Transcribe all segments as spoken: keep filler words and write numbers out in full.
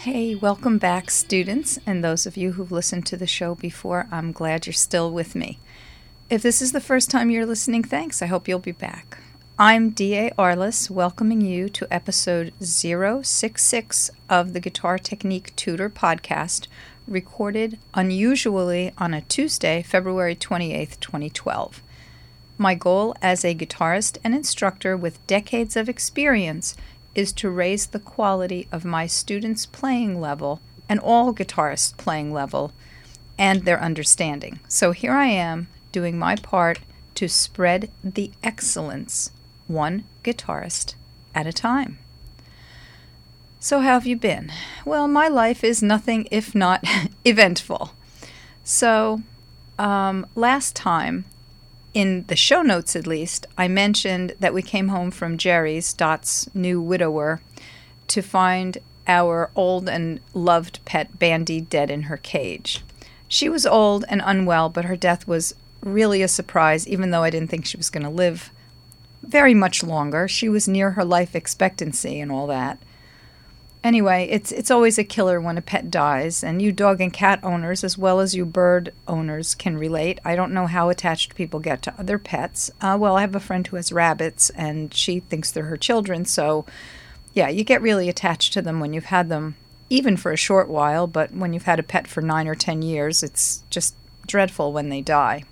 Hey, welcome back, students, and those of you who've listened to the show before. I'm glad you're still with me. If this is the first time you're listening, thanks. I hope you'll be back. I'm D A Arliss, welcoming you to episode zero six six of the Guitar Technique Tutor podcast, recorded unusually on a Tuesday, February twenty-eighth, twenty twelve. My goal as a guitarist and instructor with decades of experience is to raise the quality of my students' playing level and all guitarists' playing level and their understanding. So here I am doing my part to spread the excellence one guitarist at a time. So how have you been? Well, my life is nothing if not eventful. So um, last time, in the show notes at least, I mentioned that we came home from Jerry's, Dot's new widower, to find our old and loved pet Bandy dead in her cage. She was old and unwell, but her death was really a surprise, even though I didn't think she was going to live very much longer. She was near her life expectancy and all that. Anyway, it's it's always a killer when a pet dies, and you dog and cat owners, as well as you bird owners, can relate. I don't know how attached people get to other pets. Uh, well, I have a friend who has rabbits, and she thinks they're her children, so yeah, you get really attached to them when you've had them, even for a short while, but when you've had a pet for nine or ten years, it's just dreadful when they die.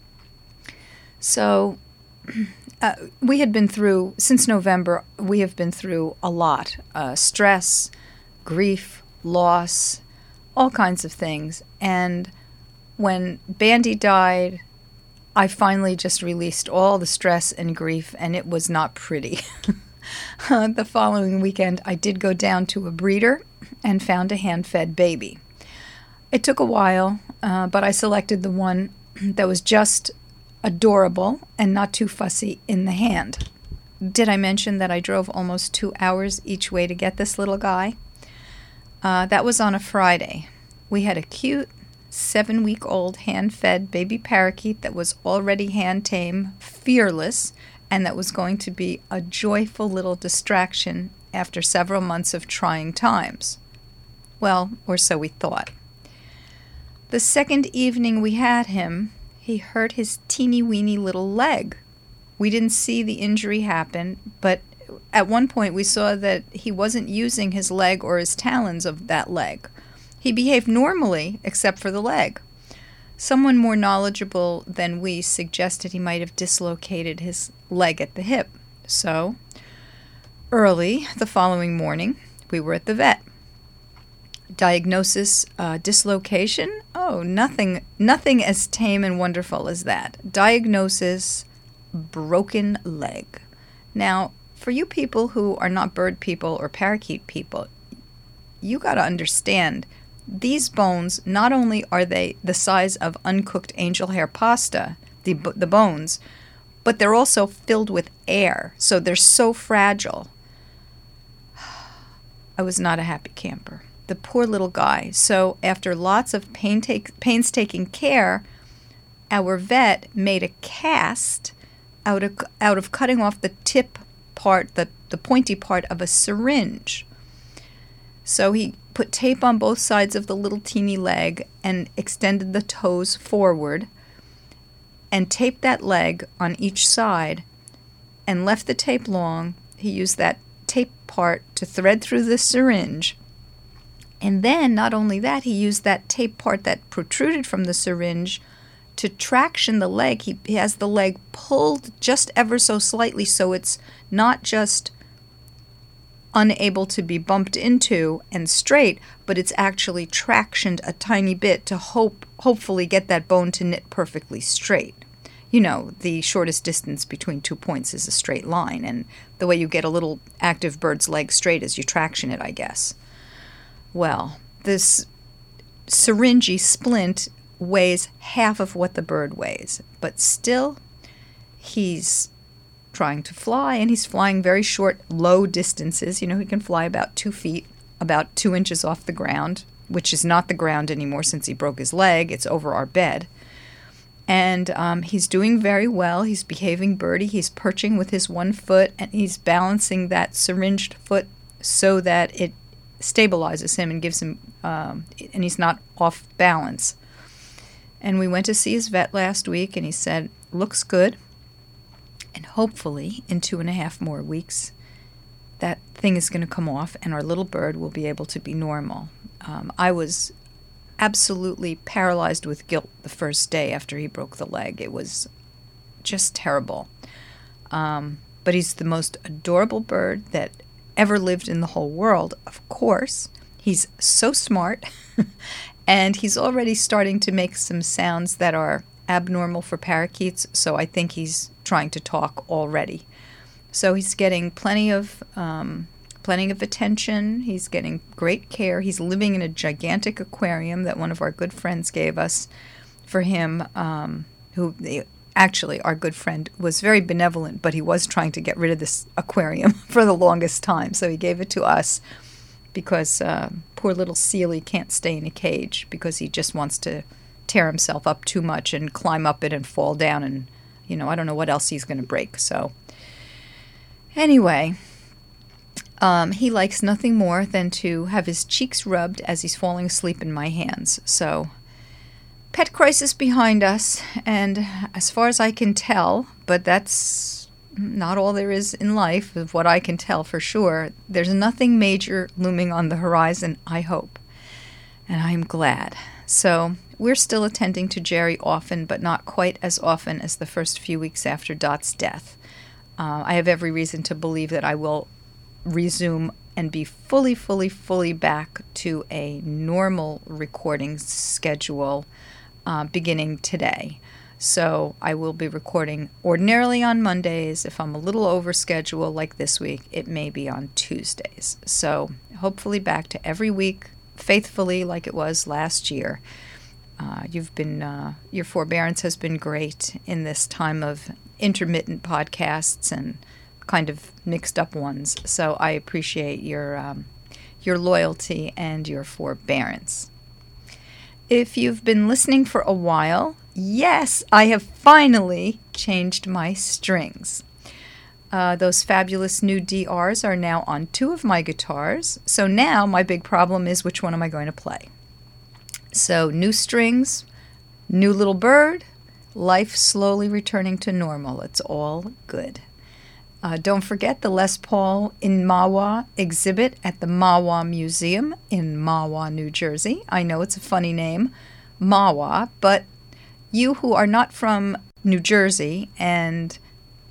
So Uh, we had been through, since November, we have been through a lot. Uh, stress, grief, loss, all kinds of things. And when Bandy died, I finally just released all the stress and grief, and it was not pretty. uh, the following weekend, I did go down to a breeder and found a hand-fed baby. It took a while, uh, but I selected the one that was just adorable and not too fussy in the hand. Did I mention that I drove almost two hours each way to get this little guy? Uh, that was on a Friday. We had a cute seven-week-old hand-fed baby parakeet that was already hand-tame, fearless, and that was going to be a joyful little distraction after several months of trying times. Well, or so we thought. The second evening we had him, he hurt his teeny-weeny little leg. We didn't see the injury happen, but at one point we saw that he wasn't using his leg or his talons of that leg. He behaved normally, except for the leg. Someone more knowledgeable than we suggested he might have dislocated his leg at the hip. So, early the following morning, we were at the vet. Diagnosis, uh, dislocation? Oh, nothing, nothing as tame and wonderful as that. Diagnosis, broken leg. Now, for you people who are not bird people or parakeet people, you got to understand, these bones, not only are they the size of uncooked angel hair pasta, the the bones, but they're also filled with air, so they're so fragile. I was not a happy camper. The poor little guy. So after lots of pain take, painstaking care, our vet made a cast out of, out of cutting off the tip part, the, the pointy part of a syringe. So he put tape on both sides of the little teeny leg and extended the toes forward and taped that leg on each side and left the tape long. He used that tape part to thread through the syringe. And then, not only that, he used that tape part that protruded from the syringe to traction the leg. He, he has the leg pulled just ever so slightly, so it's not just unable to be bumped into and straight, but it's actually tractioned a tiny bit to hope, hopefully get that bone to knit perfectly straight. You know, the shortest distance between two points is a straight line, and the way you get a little active bird's leg straight is you traction it, I guess. Well, this syringy splint weighs half of what the bird weighs, but still, he's trying to fly, and he's flying very short, low distances. You know, he can fly about two feet, about two inches off the ground, which is not the ground anymore since he broke his leg. It's over our bed. And um, he's doing very well. He's behaving birdie. He's perching with his one foot, and he's balancing that syringed foot so that it stabilizes him and gives him, um, and he's not off balance. And we went to see his vet last week, and he said, looks good. And hopefully, in two and a half more weeks, that thing is going to come off, and our little bird will be able to be normal. Um, I was absolutely paralyzed with guilt the first day after he broke the leg. It was just terrible. Um, but he's the most adorable bird that ever lived in the whole world, of course. He's so smart. And he's already starting to make some sounds that are abnormal for parakeets, so I think he's trying to talk already. So he's getting plenty of um, plenty of attention. He's getting great care. He's living in a gigantic aquarium that one of our good friends gave us for him, um, who actually, our good friend was very benevolent, but he was trying to get rid of this aquarium for the longest time, so he gave it to us. Because uh, poor little Sealy can't stay in a cage because he just wants to tear himself up too much and climb up it and fall down, and, you know, I don't know what else he's going to break. So anyway, um, he likes nothing more than to have his cheeks rubbed as he's falling asleep in my hands. So pet crisis behind us, and as far as I can tell, but that's not all there is in life, of what I can tell for sure, there's nothing major looming on the horizon, I hope. And I'm glad. So we're still attending to Jerry often, but not quite as often as the first few weeks after Dot's death. Uh, I have every reason to believe that I will resume and be fully, fully, fully back to a normal recording schedule uh, beginning today. So I will be recording ordinarily on Mondays. If I'm a little over schedule like this week, it may be on Tuesdays. So hopefully back to every week, faithfully like it was last year. Uh, you've been uh, your forbearance has been great in this time of intermittent podcasts and kind of mixed up ones. So I appreciate your um, your loyalty and your forbearance. If you've been listening for a while, yes, I have finally changed my strings. Uh, those fabulous new D Rs are now on two of my guitars. So now my big problem is, which one am I going to play? So new strings, new little bird, life slowly returning to normal. It's all good. Uh, don't forget the Les Paul in Mahwah exhibit at the Mahwah Museum in Mahwah, New Jersey. I know it's a funny name, Mahwah, but you who are not from New Jersey and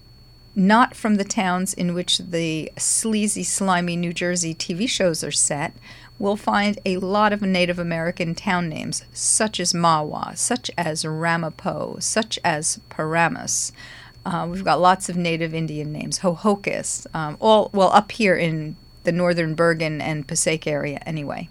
not from the towns in which the sleazy, slimy New Jersey T V shows are set will find a lot of Native American town names, such as Mahwah, such as Ramapo, such as Paramus. Uh, we've got lots of native Indian names, Hohokus, um, all, well, up here in the northern Bergen and Passaic area anyway.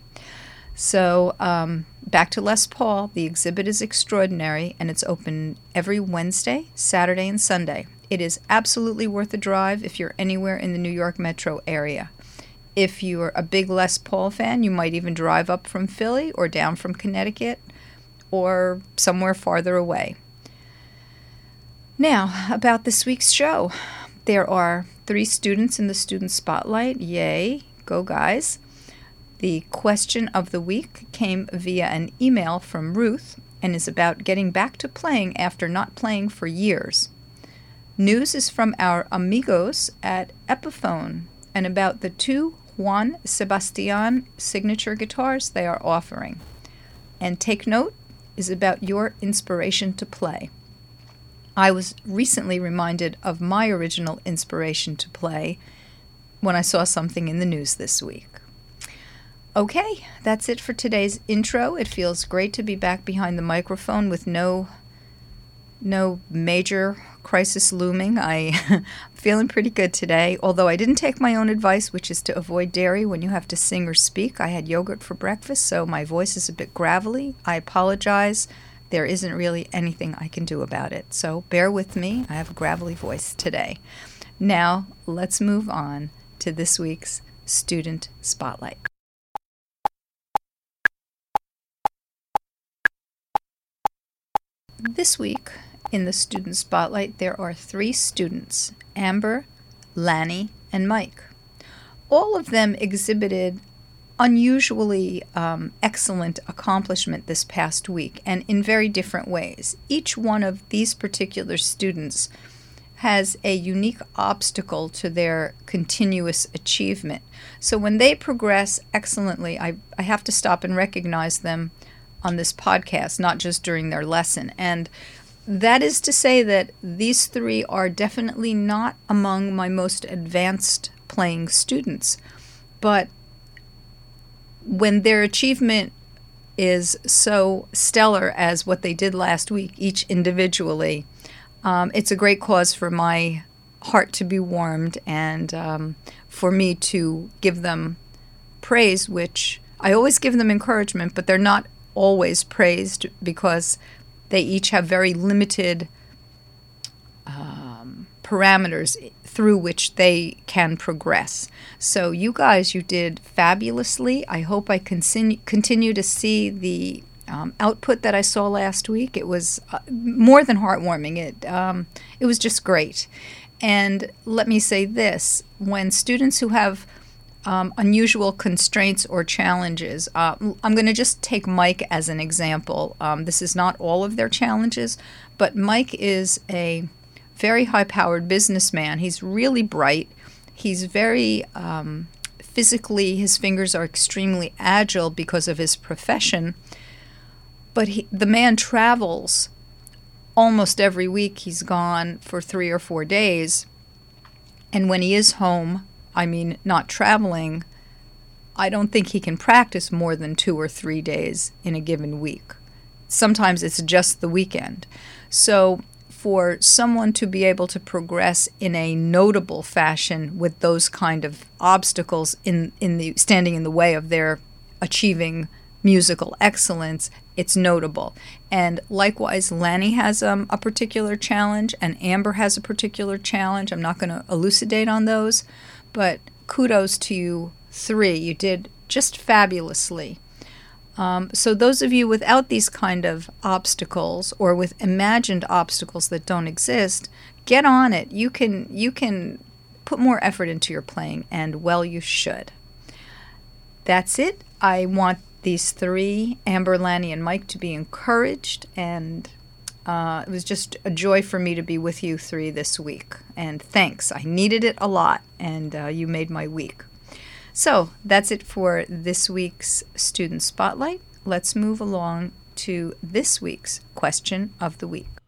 So um, back to Les Paul. The exhibit is extraordinary, and it's open every Wednesday, Saturday, and Sunday. It is absolutely worth a drive if you're anywhere in the New York metro area. If you're a big Les Paul fan, you might even drive up from Philly or down from Connecticut or somewhere farther away. Now, about this week's show. There are three students in the Student Spotlight. Yay, go guys. The question of the week came via an email from Ruth and is about getting back to playing after not playing for years. News is from our amigos at Epiphone and about the two Juan Sebastian signature guitars they are offering. And Take Note is about your inspiration to play. I was recently reminded of my original inspiration to play when I saw something in the news this week. Okay, that's it for today's intro. It feels great to be back behind the microphone with no no major crisis looming. I'm feeling pretty good today, although I didn't take my own advice, which is to avoid dairy when you have to sing or speak. I had yogurt for breakfast, so my voice is a bit gravelly. I apologize. There isn't really anything I can do about it, so bear with me. I have a gravelly voice today. Now, let's move on to this week's Student Spotlight. This week, in the Student Spotlight, there are three students, Amber, Lanny, and Mike. All of them exhibited unusually um, excellent accomplishment this past week, and in very different ways. Each one of these particular students has a unique obstacle to their continuous achievement. So when they progress excellently, I, I have to stop and recognize them on this podcast, not just during their lesson. And that is to say that these three are definitely not among my most advanced playing students, but when their achievement is so stellar as what they did last week, each individually, um, it's a great cause for my heart to be warmed and um, for me to give them praise, which I always give them encouragement, but they're not always praised because they each have very limited um, parameters through which they can progress. So you guys, you did fabulously. I hope I continue continue to see the um, output that I saw last week. It was uh, more than heartwarming. It um, it was just great. And let me say this: when students who have um, unusual constraints or challenges, uh, I'm going to just take Mike as an example. Um, this is not all of their challenges, but Mike is a very high-powered businessman. He's really bright. He's very um, physically, his fingers are extremely agile because of his profession. But he, the man travels almost every week. He's gone for three or four days. And when he is home, I mean, not traveling, I don't think he can practice more than two or three days in a given week. Sometimes it's just the weekend. So for someone to be able to progress in a notable fashion with those kind of obstacles in, in the standing in the way of their achieving musical excellence, it's notable. And likewise, Lanny has um, a particular challenge, and Amber has a particular challenge. I'm not going to elucidate on those, but kudos to you three. You did just fabulously. Um, so those of you without these kind of obstacles or with imagined obstacles that don't exist, get on it. You can you can put more effort into your playing, and well, you should. That's it. I want these three, Amber, Lanny, and Mike, to be encouraged, and uh, it was just a joy for me to be with you three this week. And thanks. I needed it a lot, and uh, you made my week. So that's it for this week's Student Spotlight. Let's move along to this week's Question of the Week.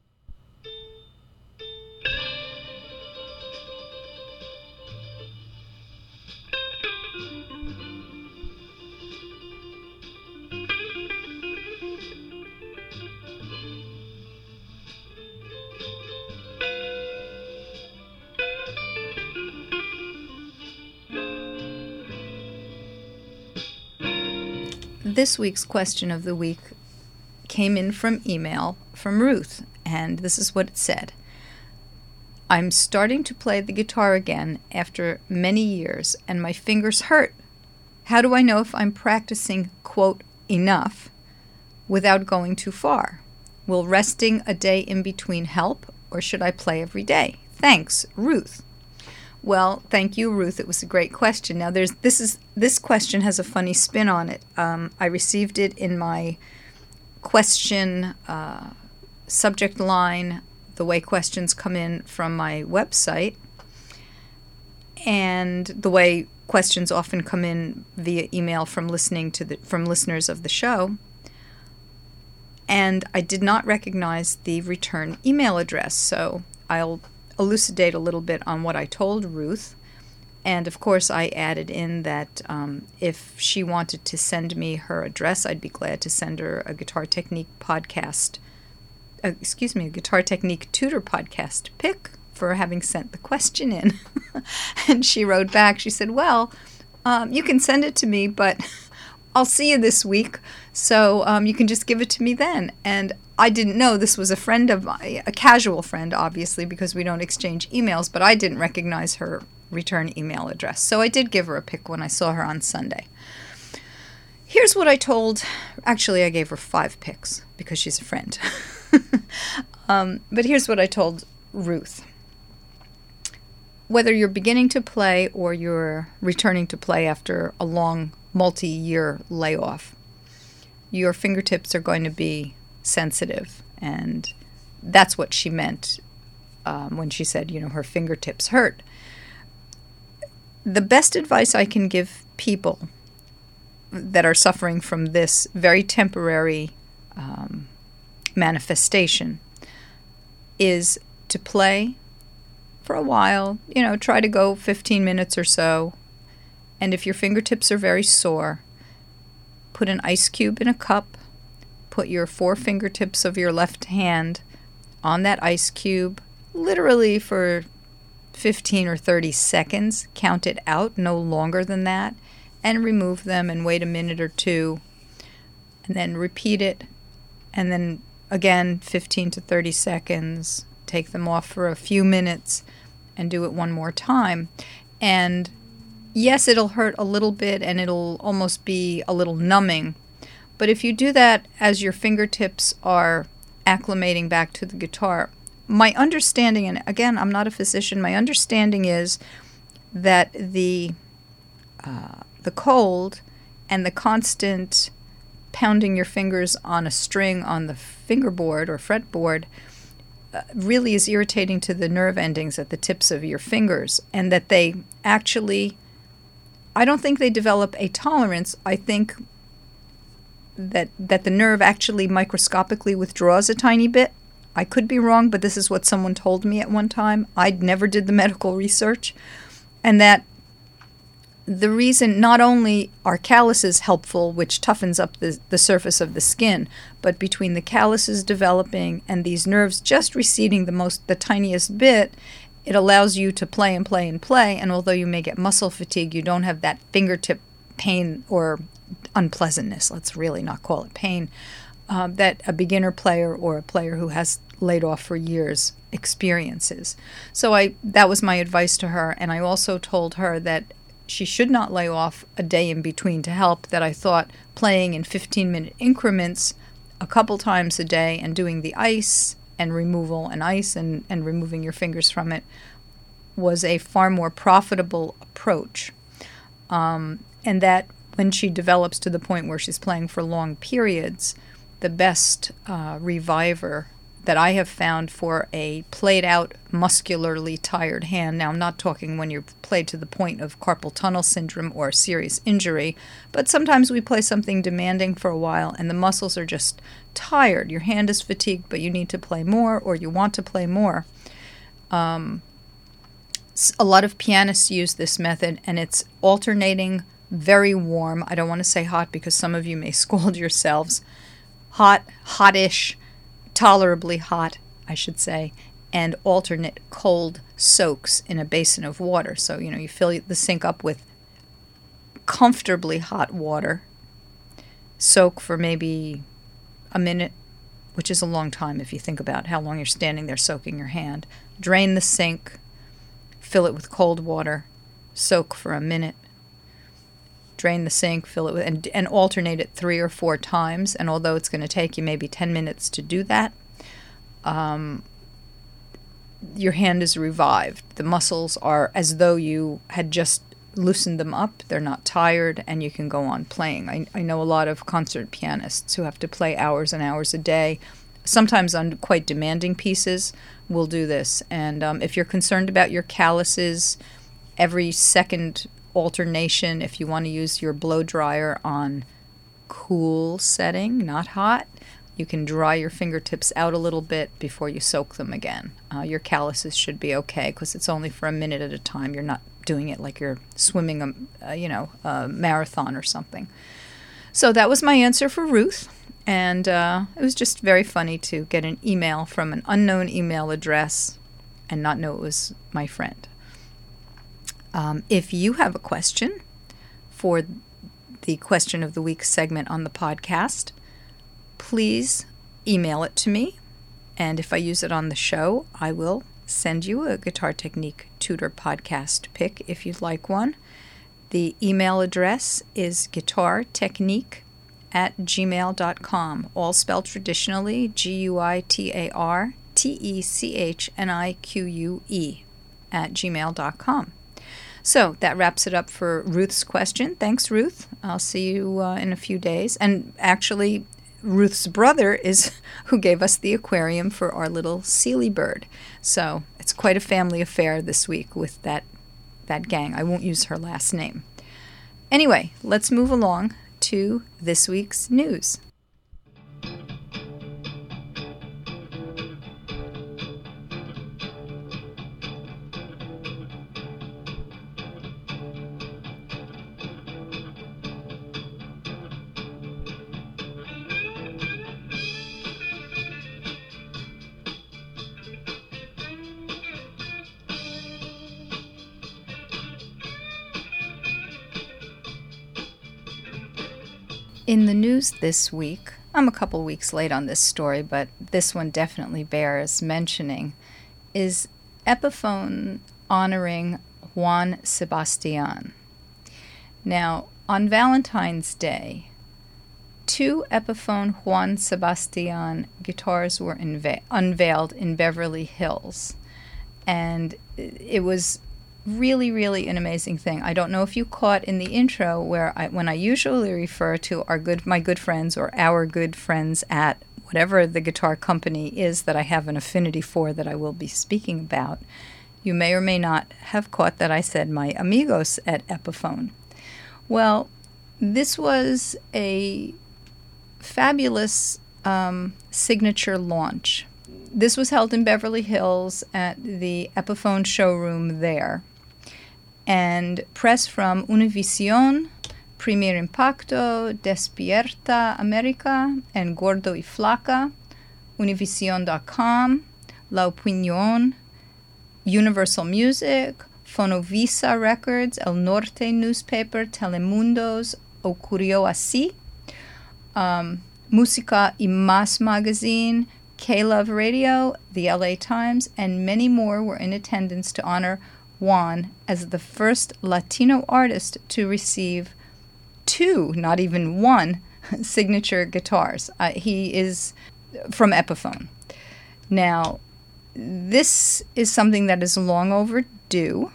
This week's question of the week came in from email from Ruth, and this is what it said. I'm starting to play the guitar again after many years, and my fingers hurt. How do I know if I'm practicing, quote, enough without going too far? Will resting a day in between help, or should I play every day? Thanks, Ruth. Well, thank you, Ruth. It was a great question. Now, there's this is this question has a funny spin on it. Um, I received it in my question uh, subject line, the way questions come in from my website, and the way questions often come in via email from listening to the from listeners of the show. And I did not recognize the return email address, so I'll elucidate a little bit on what I told Ruth. And of course, I added in that um, if she wanted to send me her address, I'd be glad to send her a Guitar Technique podcast, uh, excuse me, a Guitar Technique tutor podcast pick for having sent the question in. And she wrote back, she said, well, um, you can send it to me, but I'll see you this week, so um, you can just give it to me then. And I didn't know this was a friend of mine, a casual friend, obviously, because we don't exchange emails, but I didn't recognize her return email address. So I did give her a pick when I saw her on Sunday. Here's what I told, actually I gave her five picks because she's a friend. um, but here's what I told Ruth. Whether you're beginning to play or you're returning to play after a long multi-year layoff, your fingertips are going to be sensitive. And that's what she meant um, when she said, you know, her fingertips hurt. The best advice I can give people that are suffering from this very temporary um, manifestation is to play for a while, you know, try to go fifteen minutes or so. And if your fingertips are very sore, put an ice cube in a cup, put your four fingertips of your left hand on that ice cube, literally for fifteen or thirty seconds, count it out, no longer than that, and remove them and wait a minute or two, and then repeat it, and then again fifteen to thirty seconds, take them off for a few minutes, and do it one more time. And yes, it'll hurt a little bit, and it'll almost be a little numbing, but if you do that as your fingertips are acclimating back to the guitar, my understanding, and again, I'm not a physician, my understanding is that the uh, the cold and the constant pounding your fingers on a string on the fingerboard or fretboard uh, really is irritating to the nerve endings at the tips of your fingers, and that they actually, I don't think they develop a tolerance. I think that that the nerve actually microscopically withdraws a tiny bit. I could be wrong, but this is what someone told me at one time. I never did the medical research. And that the reason, not only are calluses helpful, which toughens up the, the surface of the skin, but between the calluses developing and these nerves just receding the most, the tiniest bit, it allows you to play and play and play. And although you may get muscle fatigue, you don't have that fingertip pain or unpleasantness, let's really not call it pain, uh, that a beginner player or a player who has laid off for years experiences. So I that was my advice to her, and I also told her that she should not lay off a day in between to help, that I thought playing in fifteen-minute increments a couple times a day and doing the ice and removal and ice and, and removing your fingers from it was a far more profitable approach. Um, and that when she develops to the point where she's playing for long periods, the best uh, reviver that I have found for a played out, muscularly tired hand. Now, I'm not talking when you've played to the point of carpal tunnel syndrome or serious injury, but sometimes we play something demanding for a while and the muscles are just tired. Your hand is fatigued, but you need to play more, or you want to play more. Um, a lot of pianists use this method, and it's alternating very warm. I don't want to say hot because some of you may scold yourselves. Hot, hottish, tolerably hot, I should say, and alternate cold soaks in a basin of water. So, you know, you fill the sink up with comfortably hot water, soak for maybe a minute, which is a long time if you think about how long you're standing there soaking your hand. Drain the sink, fill it with cold water, soak for a minute. Drain the sink, fill it with, and, and alternate it three or four times. And although it's going to take you maybe ten minutes to do that, um, your hand is revived. The muscles are as though you had just loosened them up. They're not tired, and you can go on playing. I, I know a lot of concert pianists who have to play hours and hours a day, sometimes on quite demanding pieces, will do this. And um, if you're concerned about your calluses, every second alternation, if you want to use your blow dryer on cool setting, not hot, you can dry your fingertips out a little bit before you soak them again. Uh, your calluses should be okay because it's only for a minute at a time. You're not doing it like you're swimming a, uh, you know, a marathon or something. So that was my answer for Ruth, and uh, it was just very funny to get an email from an unknown email address and not know it was my friend. Um, if you have a question for the Question of the Week segment on the podcast, please email it to me. And if I use it on the show, I will send you a Guitar Technique Tutor podcast pick if you'd like one. The email address is guitartechnique at gmail dot com, all spelled traditionally, G U I T A R T E C H N I Q U E at gmail dot com. So that wraps it up for Ruth's question. Thanks, Ruth. I'll see you uh, in a few days. And actually, Ruth's brother is who gave us the aquarium for our little Sealy bird. So it's quite a family affair this week with that that gang. I won't use her last name. Anyway, let's move along to this week's news. In the news this week, I'm a couple weeks late on this story, but this one definitely bears mentioning, is Epiphone honoring Juan Sebastian. Now, on Valentine's Day, two Epiphone Juan Sebastian guitars were unve- unveiled in Beverly Hills, and it was really, really an amazing thing. I don't know if you caught in the intro where I, when I usually refer to our good, my good friends or our good friends at whatever the guitar company is that I have an affinity for that I will be speaking about, you may or may not have caught that I said my amigos at Epiphone. Well, this was a fabulous um, signature launch. This was held in Beverly Hills at the Epiphone showroom there. And press from Univision, Primer Impacto, Despierta America, and Gordo y Flaca, Univision dot com, La Opinión, Universal Music, Fonovisa Records, El Norte Newspaper, Telemundos, Ocurrió Así, um, Música y Más Magazine, K-Love Radio, the L A Times, and many more were in attendance to honor Juan as the first Latino artist to receive two, not even one, signature guitars. Uh, he is from Epiphone. Now, this is something that is long overdue,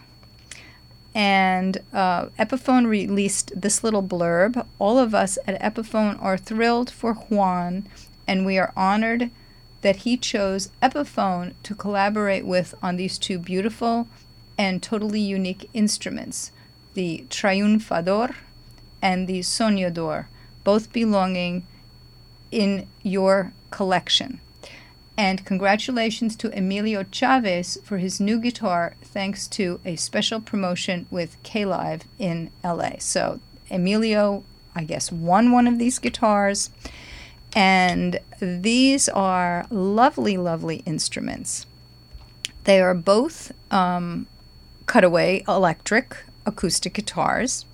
and uh, Epiphone released this little blurb. All of us at Epiphone are thrilled for Juan, and we are honored that he chose Epiphone to collaborate with on these two beautiful and totally unique instruments, the Triunfador and the Soñador, both belonging in your collection. And congratulations to Emilio Chavez for his new guitar, thanks to a special promotion with K-Live in L A. So Emilio, I guess, won one of these guitars, and these are lovely, lovely instruments. They are both um, cutaway electric acoustic guitars.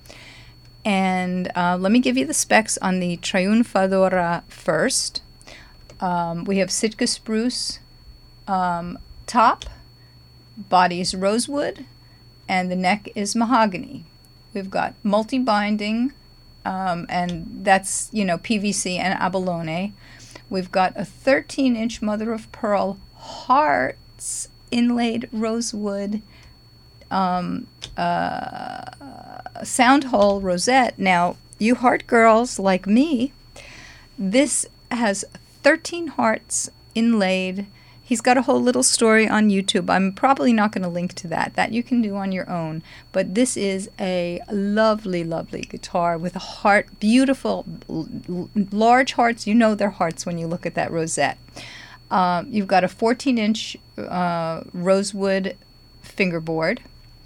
And uh, let me give you the specs on the Triunfadora first. Um, we have Sitka spruce um, top, body is rosewood, and the neck is mahogany. We've got multi-binding, um, and that's, you know, P V C and abalone. We've got a thirteen-inch mother-of-pearl hearts inlaid rosewood Um, uh, sound hole rosette. Now, you heart girls like me, this has thirteen hearts inlaid. He's got a whole little story on YouTube. I'm probably not going to link to that. That you can do on your own. But this is a lovely, lovely guitar with a heart, beautiful, l- large hearts. You know they're hearts when you look at that rosette. Um, you've got a fourteen-inch uh, rosewood fingerboard.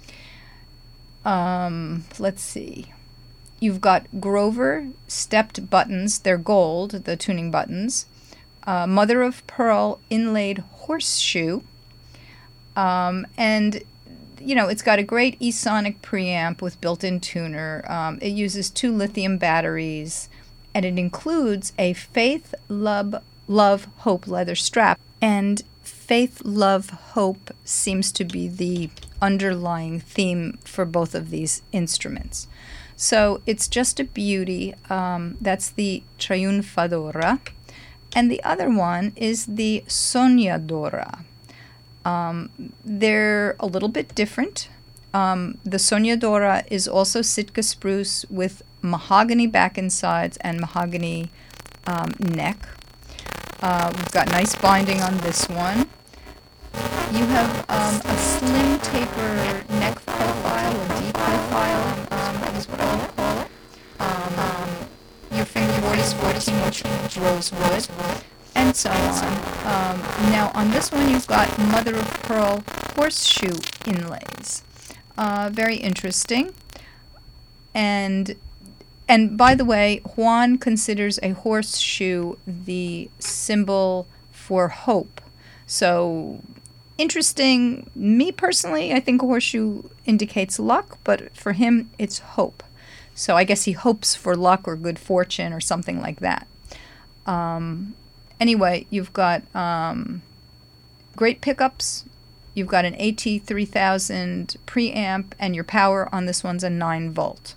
Um, let's see. You've got Grover stepped buttons. They're gold, the tuning buttons. Uh, mother of pearl inlaid horseshoe. Um, and, you know, it's got a great eSonic preamp with built-in tuner. Um, it uses two lithium batteries. And it includes a Faith, Love, Love, Hope leather strap. And Faith, Love, Hope seems to be the underlying theme for both of these instruments. So it's just a beauty. Um, that's the Triunfadora. And the other one is the Soñadora. Um, they're a little bit different. Um, the Soñadora is also Sitka spruce with mahogany back and sides and mahogany um, neck. Uh, we've got nice binding on this one. You have um, a slim taper neck profile, a deep profile, um, is what I would call it. Um, your fingerboard is fourteen inch rosewood, and so on. Um, now on this one you've got mother of pearl horseshoe inlays. Uh, very interesting. And and by the way, Juan considers a horseshoe the symbol for hope. So interesting. Me personally, I think a horseshoe indicates luck, but for him it's hope. So I guess he hopes for luck or good fortune or something like that. Um, anyway, you've got um, great pickups. You've got an AT three thousand preamp, and your power on this one's a nine volt.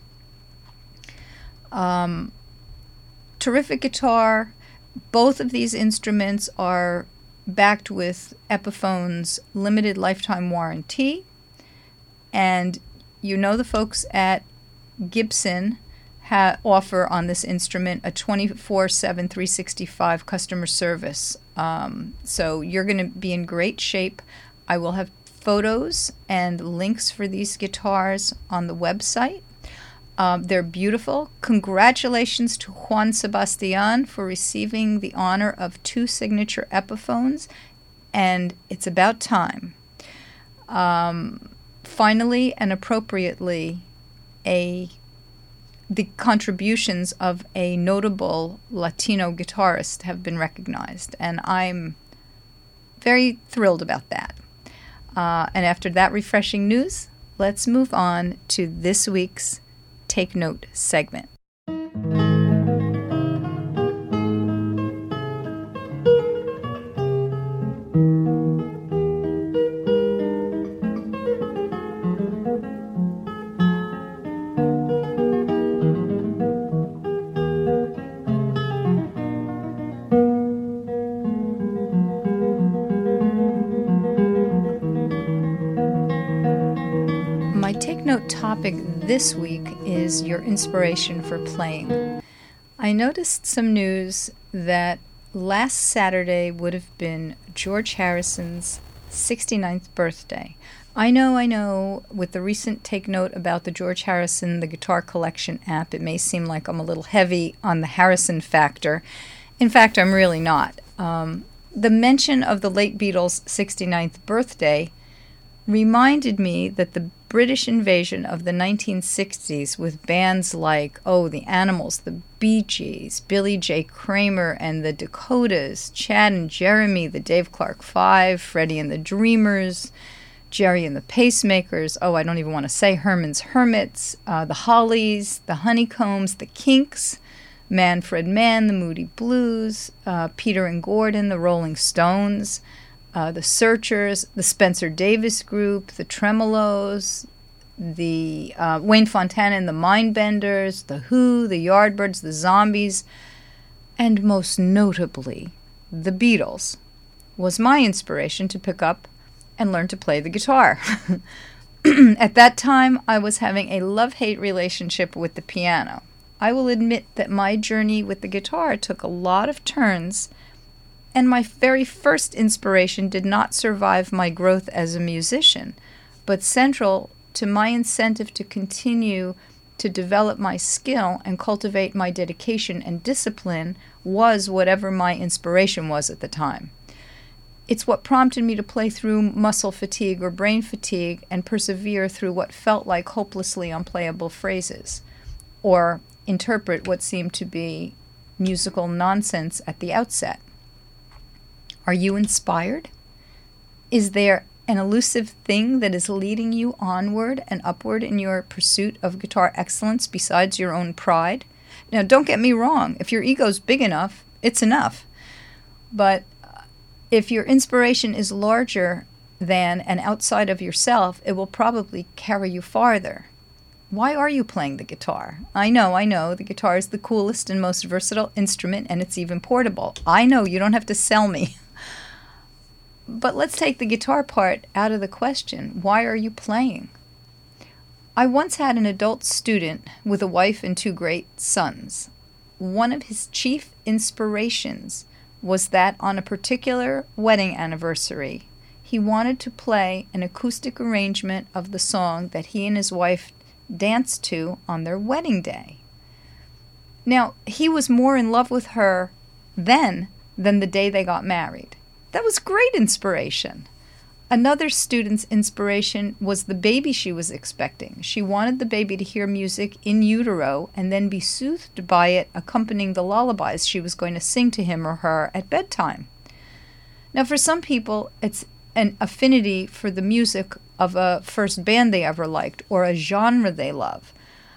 Um, terrific guitar. Both of these instruments are backed with Epiphone's limited lifetime warranty. And you know the folks at Gibson ha- offer on this instrument a twenty-four seven, three sixty-five customer service. Um, so you're going to be in great shape. I will have photos and links for these guitars on the website. Um, they're beautiful. Congratulations to Juan Sebastian for receiving the honor of two signature Epiphones, and it's about time. Um, finally and appropriately, a the contributions of a notable Latino guitarist have been recognized, and I'm very thrilled about that. Uh, and after that refreshing news, let's move on to this week's Take Note segment. My Take Note topic this week is your inspiration for playing. I noticed some news that last Saturday would have been George Harrison's sixty-ninth birthday. I know, I know, with the recent Take Note about the George Harrison The Guitar Collection app, it may seem like I'm a little heavy on the Harrison factor. In fact, I'm really not. Um, the mention of the late Beatles' sixty-ninth birthday reminded me that the British invasion of the nineteen sixties with bands like, oh, the Animals, the Bee Gees, Billy J. Kramer and the Dakotas, Chad and Jeremy, the Dave Clark Five, Freddie and the Dreamers, Jerry and the Pacemakers, oh, I don't even want to say Herman's Hermits, uh, the Hollies, the Honeycombs, the Kinks, Manfred Mann, the Moody Blues, uh, Peter and Gordon, the Rolling Stones, Uh, the Searchers, the Spencer Davis Group, the Tremolos, the uh, Wayne Fontana and the Mindbenders, the Who, the Yardbirds, the Zombies, and most notably, the Beatles, was my inspiration to pick up and learn to play the guitar. At that time, I was having a love-hate relationship with the piano. I will admit that my journey with the guitar took a lot of turns, and my very first inspiration did not survive my growth as a musician, but central to my incentive to continue to develop my skill and cultivate my dedication and discipline was whatever my inspiration was at the time. It's what prompted me to play through muscle fatigue or brain fatigue and persevere through what felt like hopelessly unplayable phrases, or interpret what seemed to be musical nonsense at the outset. Are you inspired? Is there an elusive thing that is leading you onward and upward in your pursuit of guitar excellence besides your own pride? Now, don't get me wrong. If your ego's big enough, it's enough. But if your inspiration is larger than and outside of yourself, it will probably carry you farther. Why are you playing the guitar? I know, I know, the guitar is the coolest and most versatile instrument, and it's even portable. I know, you don't have to sell me. But let's take the guitar part out of the question. Why are you playing? I once had an adult student with a wife and two great sons. One of his chief inspirations was that on a particular wedding anniversary, he wanted to play an acoustic arrangement of the song that he and his wife danced to on their wedding day. Now, he was more in love with her then than the day they got married. That was great inspiration. Another student's inspiration was the baby she was expecting. She wanted the baby to hear music in utero and then be soothed by it, accompanying the lullabies she was going to sing to him or her at bedtime. Now, for some people, it's an affinity for the music of a first band they ever liked, or a genre they love,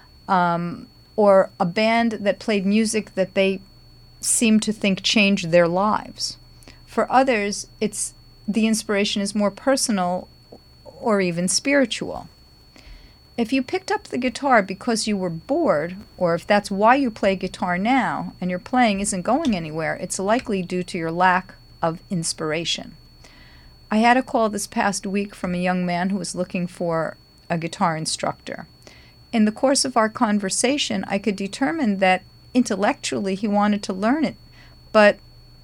um, or a band that played music that they seem to think changed their lives. For others, it's the inspiration is more personal or even spiritual. If you picked up the guitar because you were bored, or if that's why you play guitar now and your playing isn't going anywhere, it's likely due to your lack of inspiration. I had a call this past week from a young man who was looking for a guitar instructor. In the course of our conversation, I could determine that intellectually he wanted to learn it, but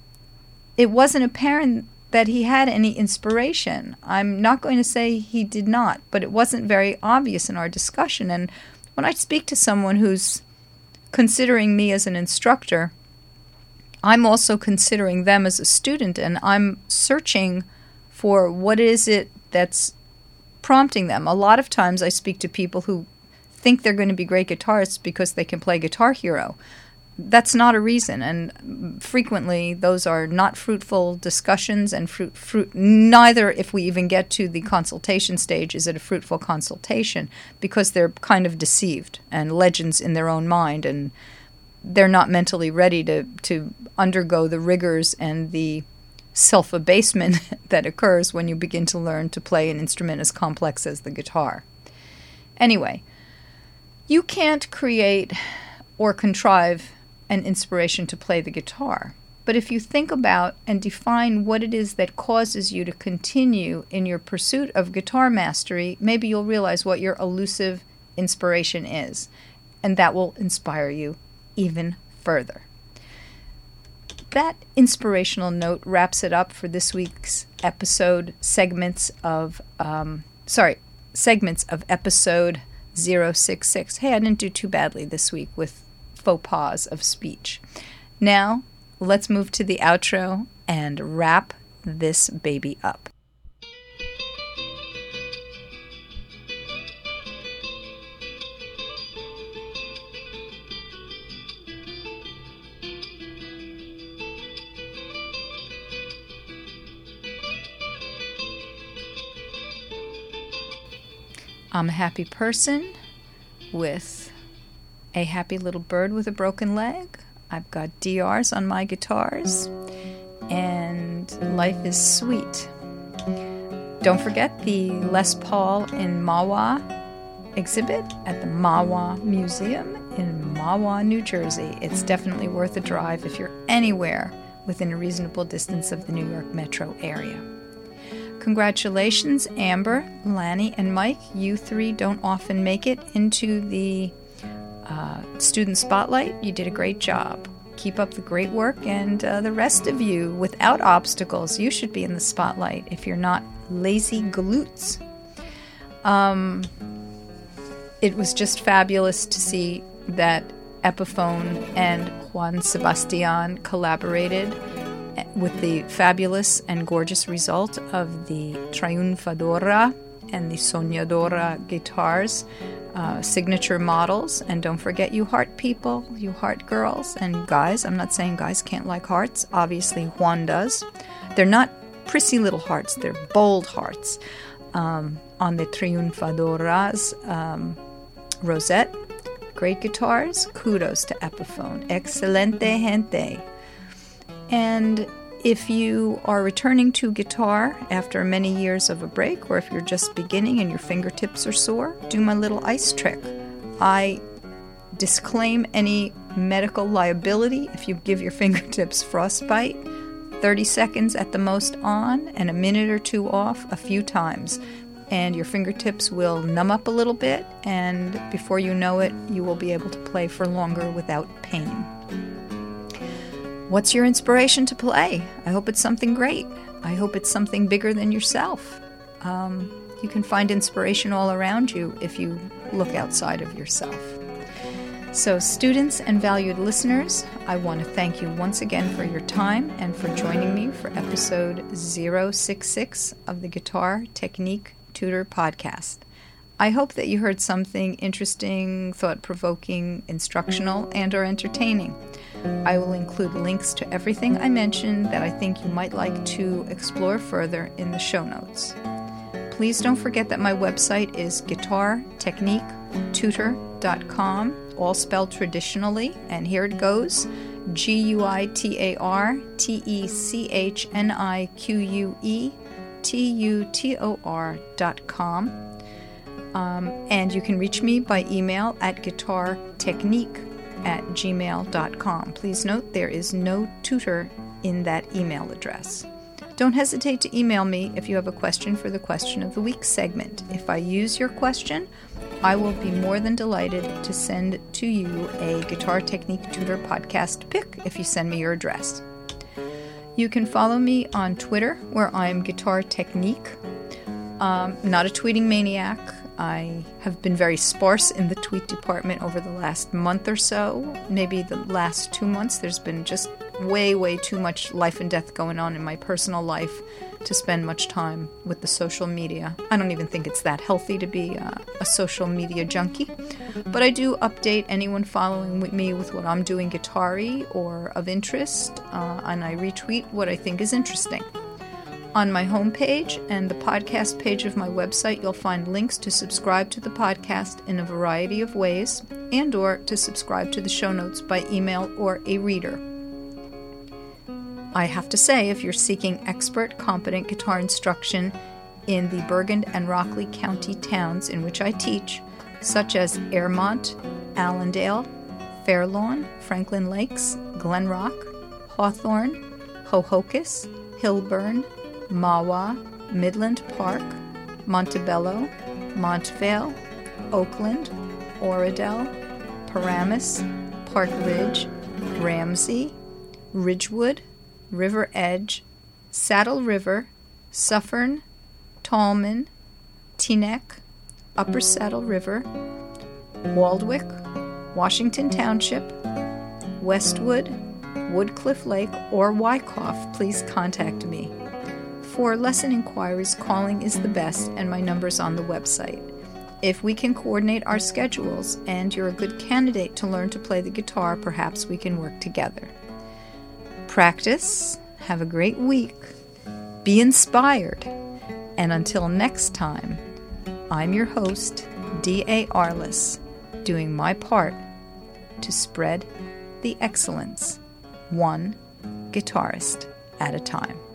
it wasn't apparent that he had any inspiration. I'm not going to say he did not, but it wasn't very obvious in our discussion. And when I speak to someone who's considering me as an instructor, I'm also considering them as a student, and I'm searching for what is it that's prompting them. A lot of times I speak to people who think they're going to be great guitarists because they can play Guitar Hero. That's not a reason, and frequently those are not fruitful discussions, and fruit, fruit neither, if we even get to the consultation stage, is it a fruitful consultation, because they're kind of deceived and legends in their own mind, and they're not mentally ready to, to undergo the rigors and the self-abasement that occurs when you begin to learn to play an instrument as complex as the guitar. Anyway, you can't create or contrive an inspiration to play the guitar. But if you think about and define what it is that causes you to continue in your pursuit of guitar mastery, maybe you'll realize what your elusive inspiration is, and that will inspire you even further. That inspirational note wraps it up for this week's episode segments of, um, sorry, segments of episode zero six six. Hey, I didn't do too badly this week with faux pas of speech. Now, let's move to the outro and wrap this baby up. I'm a happy person with a happy little bird with a broken leg. I've got D Rs on my guitars, and life is sweet. Don't forget the Les Paul in Mahwah exhibit at the Mahwah Museum in Mahwah, New Jersey. It's definitely worth a drive if you're anywhere within a reasonable distance of the New York metro area. Congratulations, Amber, Lanny, and Mike. You three don't often make it into the uh, student spotlight. You did a great job. Keep up the great work, and uh, the rest of you, without obstacles, you should be in the spotlight if you're not lazy galoots. Um, it was just fabulous to see that Epiphone and Juan Sebastian collaborated with the fabulous and gorgeous result of the Triunfadora and the Soñadora guitars, uh, signature models. And don't forget, you heart people, you heart girls and guys. I'm not saying guys can't like hearts. Obviously, Juan does. They're not prissy little hearts. They're bold hearts. Um, on the Triunfadora's um, rosette. Great guitars. Kudos to Epiphone. Excelente gente. And if you are returning to guitar after many years of a break, or if you're just beginning and your fingertips are sore, do my little ice trick. I disclaim any medical liability if you give your fingertips frostbite. thirty seconds at the most on and a minute or two off a few times. and your fingertips will numb up a little bit, and before you know it, you will be able to play for longer without pain. What's your inspiration to play? I hope it's something great. I hope it's something bigger than yourself. Um, you can find inspiration all around you if you look outside of yourself. So, students and valued listeners, I want to thank you once again for your time and for joining me for episode zero six six of the Guitar Technique Tutor Podcast. I hope that you heard something interesting, thought-provoking, instructional, and or entertaining. I will include links to everything I mentioned that I think you might like to explore further in the show notes. Please don't forget that my website is guitar technique tutor dot com, all spelled traditionally, and here it goes, G U I T A R T E C H N I Q U E T U T O R dot com. Um, and you can reach me by email at guitartechnique at gmail dot com. Please note there is no tutor in that email address. Don't hesitate to email me if you have a question for the Question of the Week segment. If I use your question, I will be more than delighted to send to you a Guitar Technique Tutor Podcast pic if you send me your address. You can follow me on Twitter, where I'm Guitar Technique. Um, not a tweeting maniac. I have been very sparse in the tweet department over the last month or so. Maybe the last two months. There's been just way, way too much life and death going on in my personal life to spend much time with the social media. I don't even think it's that healthy to be uh, a social media junkie. But I do update anyone following with me with what I'm doing guitar-y or of interest, uh, and I retweet what I think is interesting. On my homepage and the podcast page of my website, you'll find links to subscribe to the podcast in a variety of ways, and or to subscribe to the show notes by email or a reader. I have to say, if you're seeking expert, competent guitar instruction in the Bergen and Rockland County towns in which I teach, such as Airmont, Allendale, Fairlawn, Franklin Lakes, Glen Rock, Hawthorne, Hohokus, Hillburn, Mahwah, Midland Park, Montebello, Montvale, Oakland, Oradell, Paramus, Park Ridge, Ramsey, Ridgewood, River Edge, Saddle River, Suffern, Tallman, Teaneck, Upper Saddle River, Waldwick, Washington Township, Westwood, Woodcliff Lake, or Wyckoff, please contact me. For lesson inquiries, calling is the best, and my number's on the website. If we can coordinate our schedules and you're a good candidate to learn to play the guitar, perhaps we can work together. Practice, have a great week, be inspired, and until next time, I'm your host, D A Arliss, doing my part to spread the excellence, one guitarist at a time.